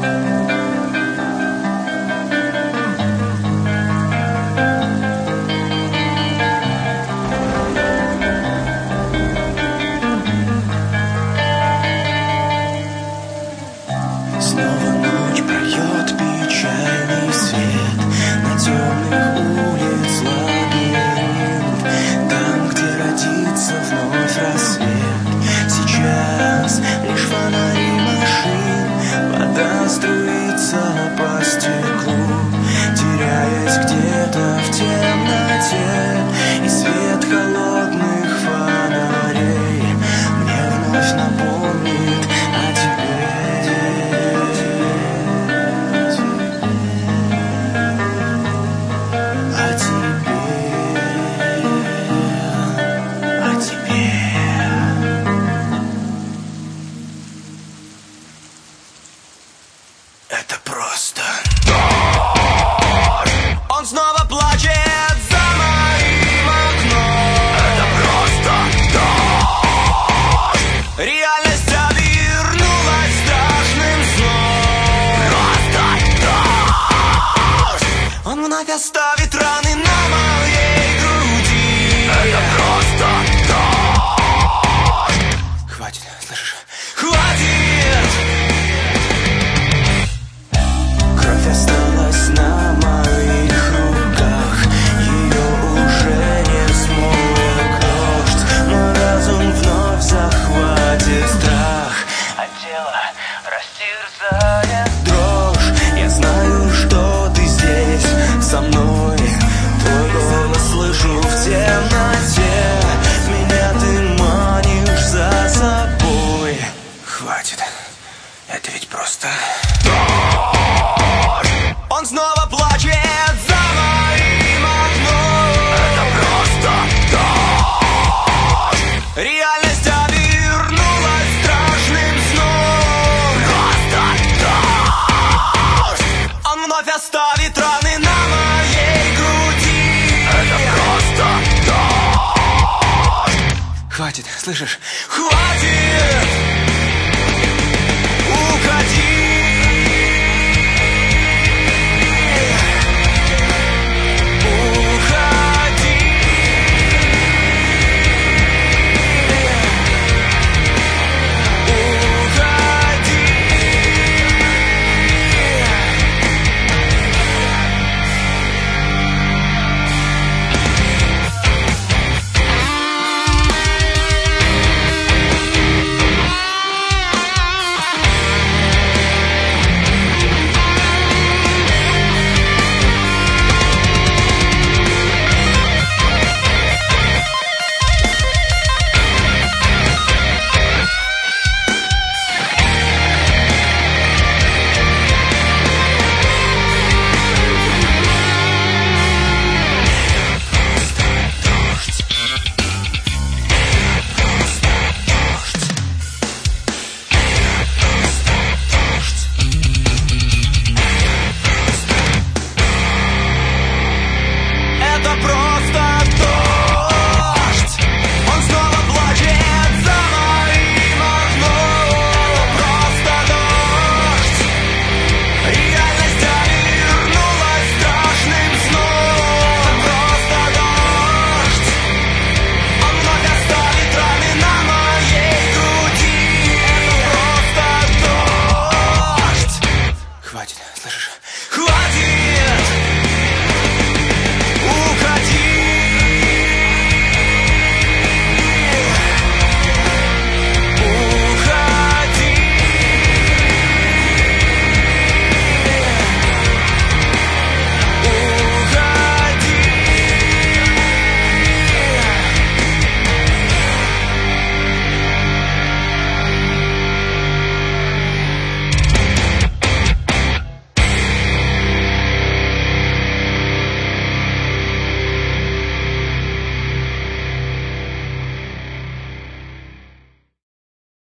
Снова ночь прольет печальный свет на темных улиц лабиринт, там, где родится вновь рассвет. Сейчас лишь фонари машин, вода струится по стеклу, теряясь где-то в темноте, и свет холодных фонарей мне вновь напомнит о тебе. Это просто дождь. Он снова плачет за моим окном. Это просто дождь. Реальность обернулась страшным сном. Просто дождь. Он вновь оставит раны на моей груди. Это просто дождь. Хватит, слышишь? Хватит! Осталась на моих руках, ее уже не смоет дождь. Мой разум вновь захватит страх, а тело растерзает дрожь. Я знаю, что ты здесь со мной, твой голос слышу в темноте. Меня ты манишь за собой. Хватит, это ведь просто... Он снова плачет за моим окном. Это просто дождь. Реальность обернулась страшным сном. Просто дождь. Он вновь оставит раны на моей груди. Это просто дождь. Хватит, слышишь? Хватит! Уходи!